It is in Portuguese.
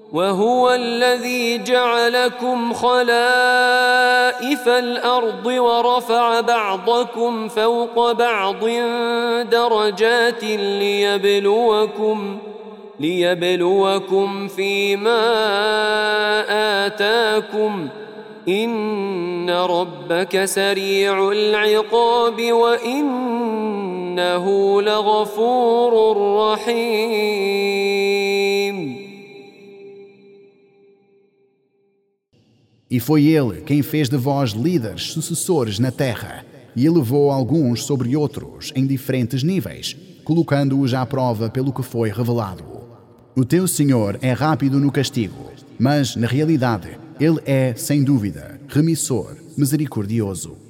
وهو الذي جعلكم خلائف الأرض ورفع بعضكم فوق بعض درجات ليبلوكم فيما آتاكم إن ربك سريع العقاب وإنه لغفور رحيم. E foi ele quem fez de vós líderes sucessores na terra e elevou alguns sobre outros em diferentes níveis, colocando-os à prova pelo que foi revelado. O teu Senhor é rápido no castigo, mas, na realidade, Ele é, sem dúvida, remissor, misericordioso.